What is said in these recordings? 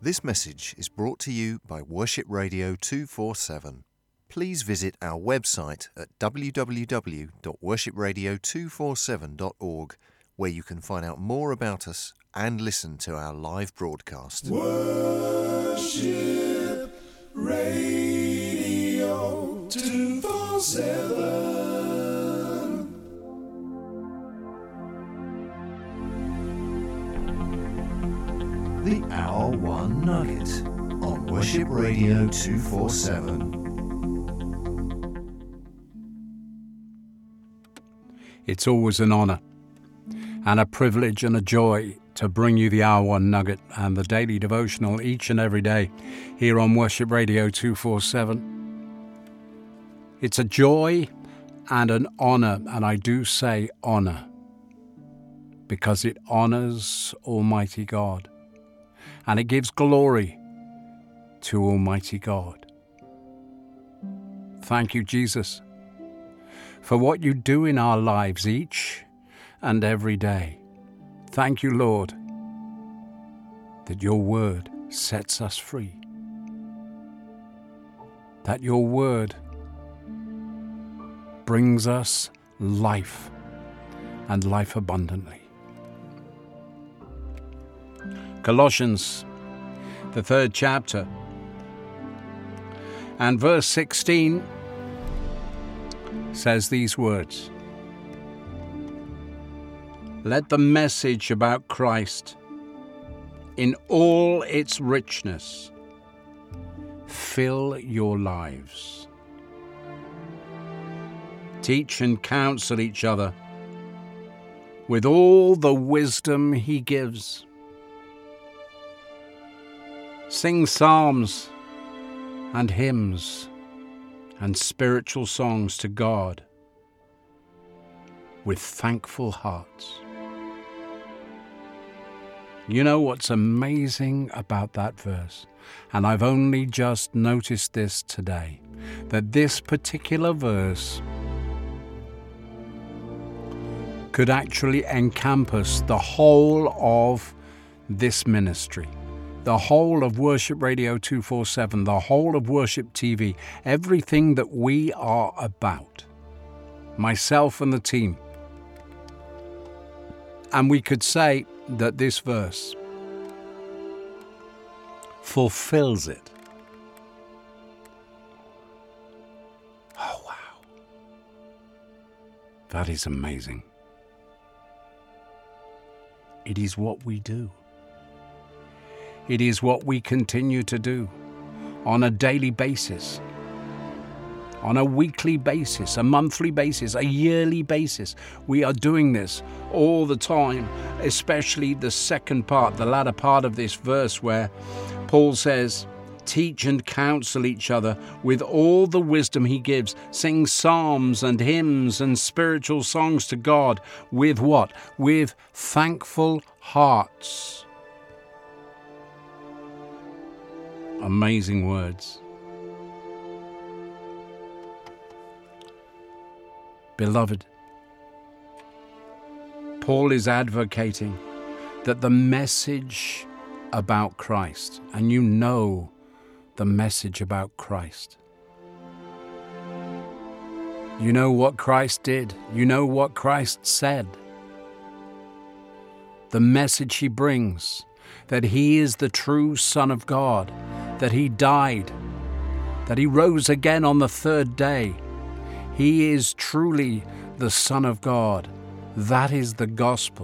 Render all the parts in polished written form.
This message is brought to you by Worship Radio 247. Please visit our website at www.worshipradio247.org, where you can find out more about us and listen to our live broadcast. Worship Radio 247. The Hour One Nugget on Worship Radio 247. It's always an honour and a privilege and a joy to bring you the Hour One Nugget and the daily devotional each and every day here on Worship Radio 247. It's a joy and an honour, and I do say honour, because it honours Almighty God and it gives glory to Almighty God. Thank you, Jesus, for what you do in our lives each and every day. Thank you, Lord, that your word sets us free, that your word brings us life and life abundantly. Colossians, the 3rd chapter, and verse 16 says these words: "Let the message about Christ in all its richness fill your lives. Teach and counsel each other with all the wisdom he gives. Sing psalms and hymns and spiritual songs to God with thankful hearts." You know what's amazing about that verse? And I've only just noticed this today, that this particular verse could actually encompass the whole of this ministry, the whole of Worship Radio 247, the whole of Worship TV, everything that we are about, myself and the team. And we could say that this verse fulfills it. Oh, wow. That is amazing. It is what we do. It is what we continue to do on a daily basis, on a weekly basis, a monthly basis, a yearly basis. We are doing this all the time, especially the second part, the latter part of this verse, where Paul says, "Teach and counsel each other with all the wisdom he gives. Sing psalms and hymns and spiritual songs to God with what? With thankful hearts." Amazing words. Beloved, Paul is advocating that the message about Christ, and you know the message about Christ. You know what Christ did. You know what Christ said. The message he brings, that he is the true Son of God, that he died, that he rose again on the 3rd day. He is truly the Son of God. That is the gospel.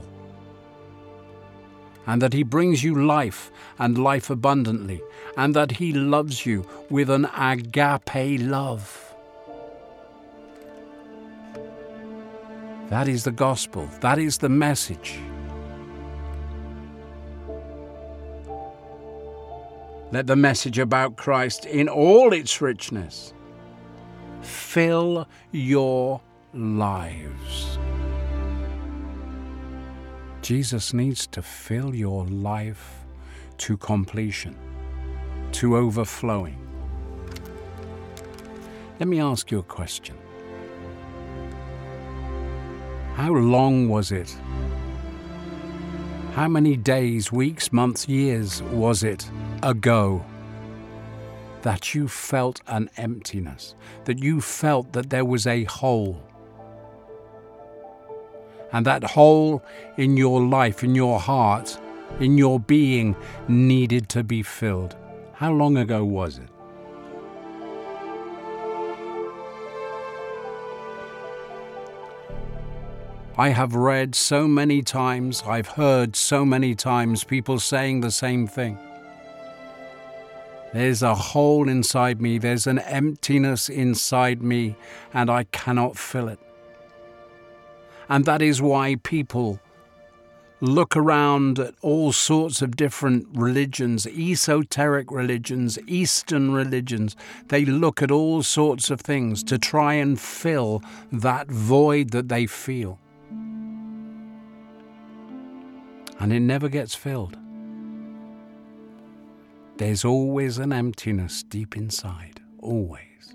And that he brings you life and life abundantly, and that he loves you with an agape love. That is the gospel. That is the message. Let the message about Christ in all its richness fill your lives. Jesus needs to fill your life to completion, to overflowing. Let me ask you a question. How long was it? How many days, weeks, months, years was it ago that you felt an emptiness, that you felt that there was a hole. And that hole in your life, in your heart, in your being needed to be filled. How long ago was it? I have read so many times, I've heard so many times people saying the same thing. There's a hole inside me, there's an emptiness inside me, and I cannot fill it. And that is why people look around at all sorts of different religions, esoteric religions, Eastern religions. They look at all sorts of things to try and fill that void that they feel. And it never gets filled. There's always an emptiness deep inside, always.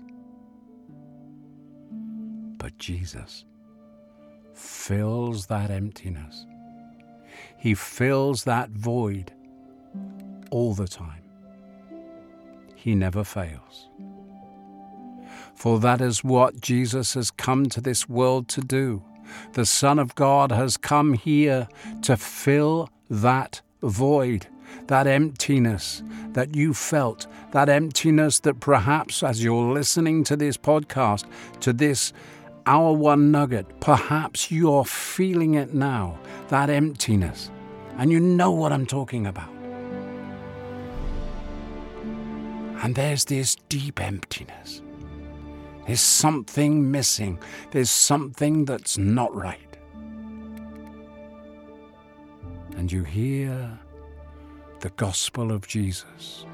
But Jesus fills that emptiness. He fills that void all the time. He never fails. For that is what Jesus has come to this world to do. The Son of God has come here to fill that void, that emptiness that you felt, that emptiness that perhaps as you're listening to this podcast, to this Hour One Nugget, perhaps you're feeling it now, that emptiness. And you know what I'm talking about. And there's this deep emptiness. There's something missing. There's something that's not right. And you hear the gospel of Jesus.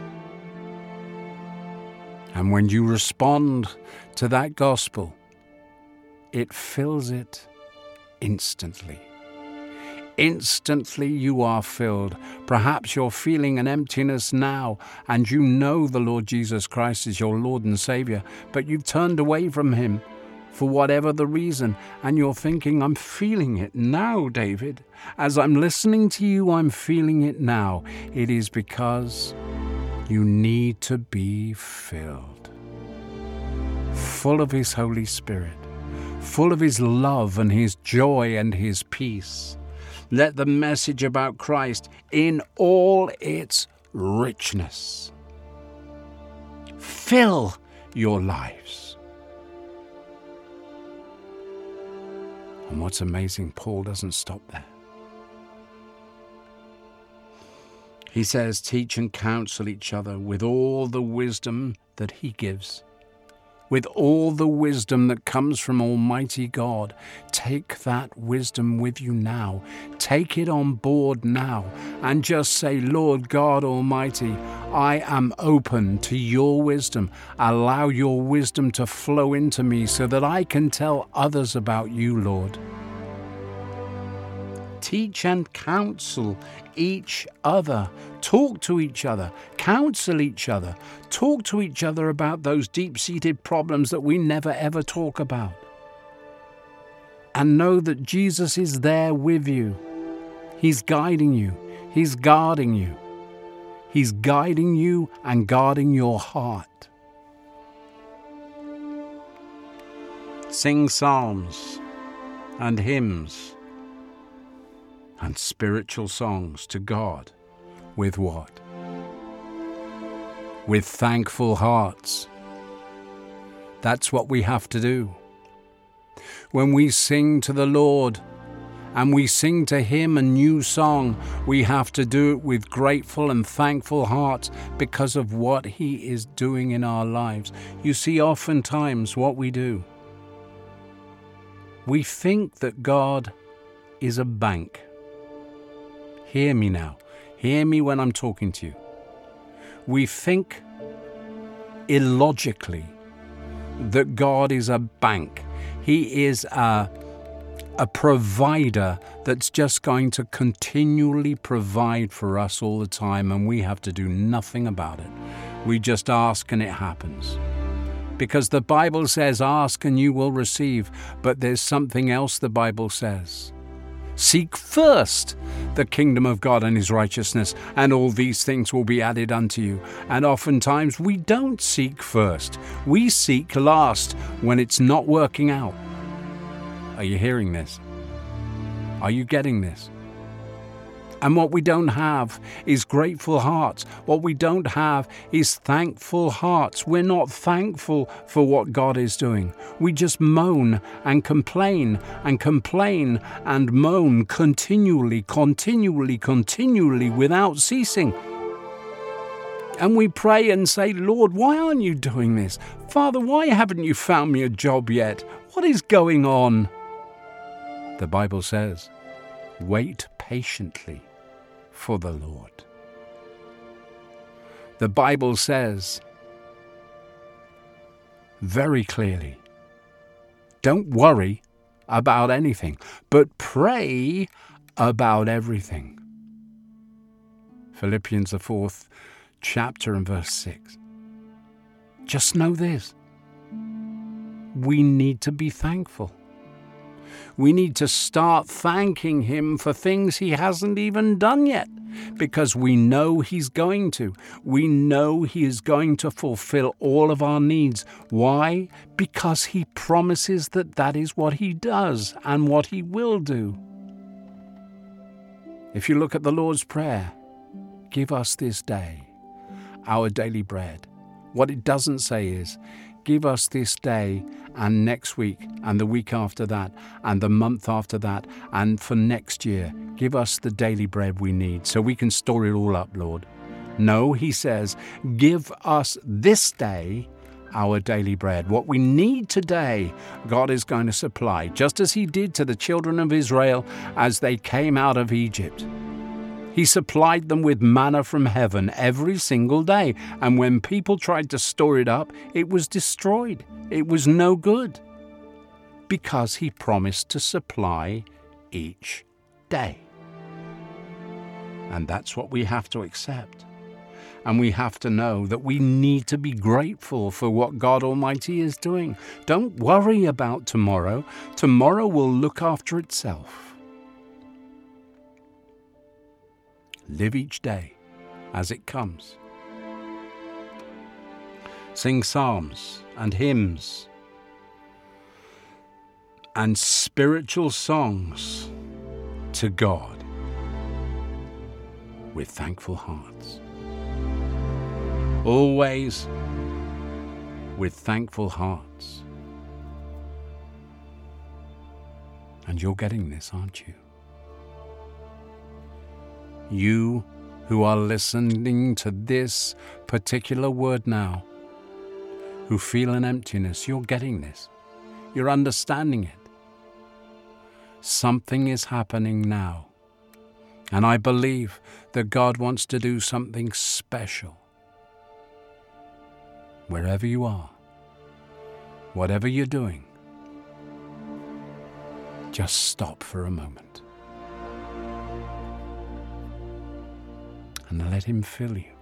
And when you respond to that gospel, it fills it instantly. Instantly you are filled. Perhaps you're feeling an emptiness now and you know the Lord Jesus Christ is your Lord and Savior, but you've turned away from Him for whatever the reason, and you're thinking, I'm feeling it now, David. As I'm listening to you, I'm feeling it now. It is because you need to be filled. Full of His Holy Spirit, full of His love and His joy and His peace. Let the message about Christ in all its richness fill your lives. And what's amazing, Paul doesn't stop there. He says, teach and counsel each other with all the wisdom that He gives. With all the wisdom that comes from Almighty God. Take that wisdom with you now. Take it on board now and just say, Lord God Almighty, I am open to your wisdom. Allow your wisdom to flow into me so that I can tell others about you, Lord. Teach and counsel each other. Talk to each other. Counsel each other. Talk to each other about those deep-seated problems that we never ever talk about. And know that Jesus is there with you. He's guiding you. He's guarding you. He's guiding you and guarding your heart. Sing psalms and hymns and spiritual songs to God. With what? With thankful hearts. That's what we have to do. When we sing to the Lord and we sing to Him a new song, we have to do it with grateful and thankful hearts because of what He is doing in our lives. You see, oftentimes what we do, we think that God is a bank. Hear me now. Hear me when I'm talking to you. We think illogically that God is a bank. He is a provider that's just going to continually provide for us all the time, and we have to do nothing about it. We just ask and it happens. Because the Bible says, ask and you will receive, but there's something else the Bible says. Seek first the kingdom of God and his righteousness, and all these things will be added unto you. And oftentimes we don't seek first. We seek last when it's not working out. Are you hearing this? Are you getting this? And what we don't have is grateful hearts. What we don't have is thankful hearts. We're not thankful for what God is doing. We just moan and complain and complain and moan continually without ceasing. And we pray and say, Lord, why aren't you doing this? Father, why haven't you found me a job yet? What is going on? The Bible says, wait patiently for the Lord. The Bible says very clearly, don't worry about anything, but pray about everything. Philippians, the 4th chapter and verse 6. Just know this. We need to be thankful. We need to start thanking him for things he hasn't even done yet, because we know he's going to. We know he is going to fulfill all of our needs. Why? Because he promises that that is what he does and what he will do. If you look at the Lord's Prayer, give us this day our daily bread. What it doesn't say is, give us this day and next week and the week after that and the month after that and for next year. Give us the daily bread we need so we can store it all up, Lord. No, he says, give us this day our daily bread. What we need today, God is going to supply, just as he did to the children of Israel as they came out of Egypt. He supplied them with manna from heaven every single day, and when people tried to store it up, it was destroyed. It was no good, because he promised to supply each day. And that's what we have to accept. And we have to know that we need to be grateful for what God Almighty is doing. Don't worry about tomorrow. Tomorrow will look after itself. Live each day as it comes. Sing psalms and hymns and spiritual songs to God with thankful hearts. Always with thankful hearts. And you're getting this, aren't you? You who are listening to this particular word now, who feel an emptiness, you're getting this. You're understanding it. Something is happening now. And I believe that God wants to do something special. Wherever you are, whatever you're doing, just stop for a moment. And let him fill you,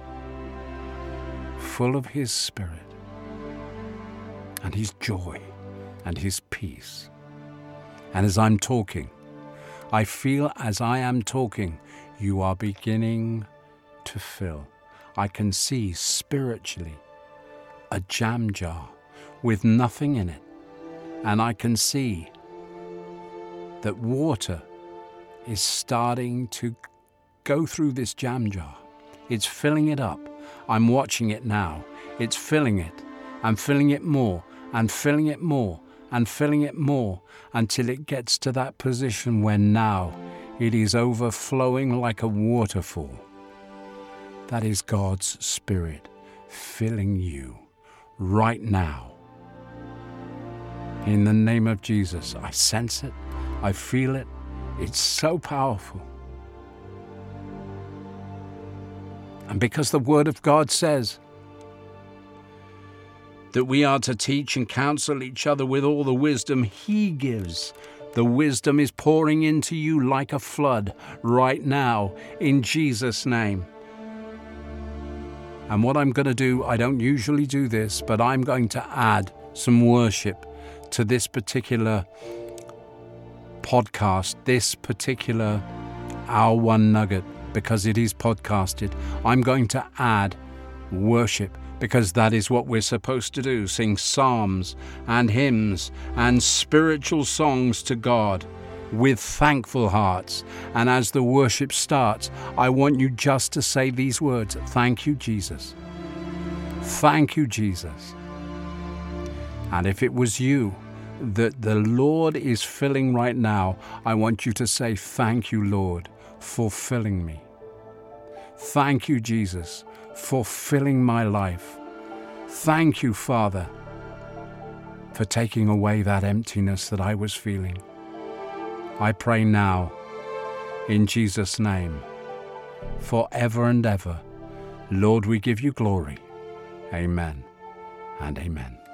full of his Spirit and his joy and his peace. And as I'm talking, I feel as I am talking, you are beginning to fill. I can see spiritually a jam jar with nothing in it. And I can see that water is starting to go through this jam jar. It's filling it up. I'm watching it now. It's filling it. I'm filling it more and filling it more and filling it more until it gets to that position where now it is overflowing like a waterfall. That is God's Spirit filling you right now. In the name of Jesus, I sense it. I feel it. It's so powerful. And because the Word of God says that we are to teach and counsel each other with all the wisdom He gives, the wisdom is pouring into you like a flood right now in Jesus' name. And what I'm going to do, I don't usually do this, but I'm going to add some worship to this particular podcast this particular Hour One Nugget, because it is podcasted, I'm going to add worship, because that is what we're supposed to do, sing psalms and hymns and spiritual songs to God with thankful hearts. And as the worship starts, I want you just to say these words: thank you, Jesus. Thank you, Jesus. And if it was you that the Lord is filling right now, I want you to say, thank you, Lord, for filling me. Thank you, Jesus, for filling my life. Thank you, Father, for taking away that emptiness that I was feeling. I pray now, in Jesus' name, forever and ever. Lord, we give you glory. Amen and amen.